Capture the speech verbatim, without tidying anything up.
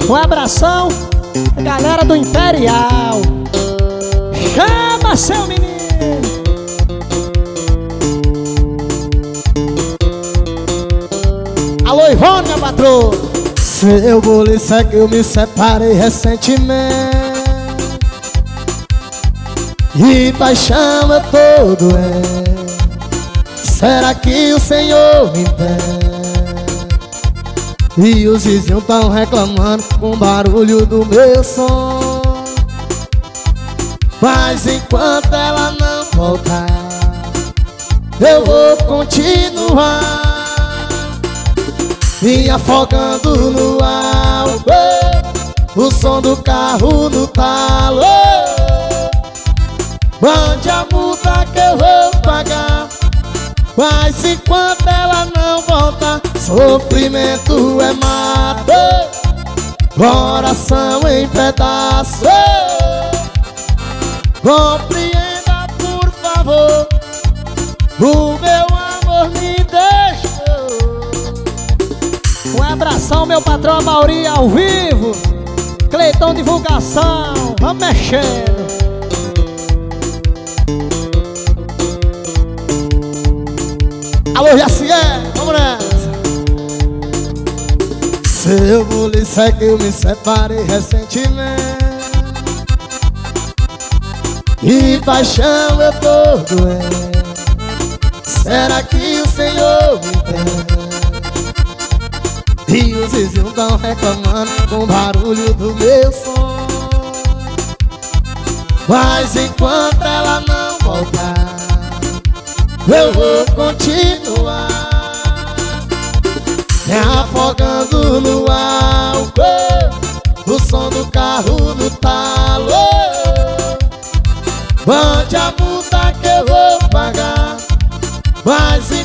Um abração, galera do Imperial. Chama seu menino. Alô, Ivone, minha patroa. Seu polícia é que eu me separei recentemente e paixão eu tô doente. Será que o Senhor me entende? E os vizinhos tão reclamando com o barulho do meu som. Mas enquanto ela não voltar, eu vou continuar me afogando no álcool, o som do carro no talo. Mande a multa que eu vou pagar, mas enquanto ela não volta, sofrimento é mato, coração em pedaços. Compreenda, por favor, o meu amor me deixou. Um abração, meu patrão Mauri ao vivo. Cleitão Divulgação, vamos mexendo. Alô, Jacié, vamos nessa. Seu polícia é que eu me separei recentemente e paixão eu tô doente. Será que o Senhor me entende? E os vizinhos tão reclamando com o barulho do meu som. Mas enquanto ela não voltar, eu vou continuar me afogando no álcool, o som do carro no talo. Mande a multa que eu vou pagar, mas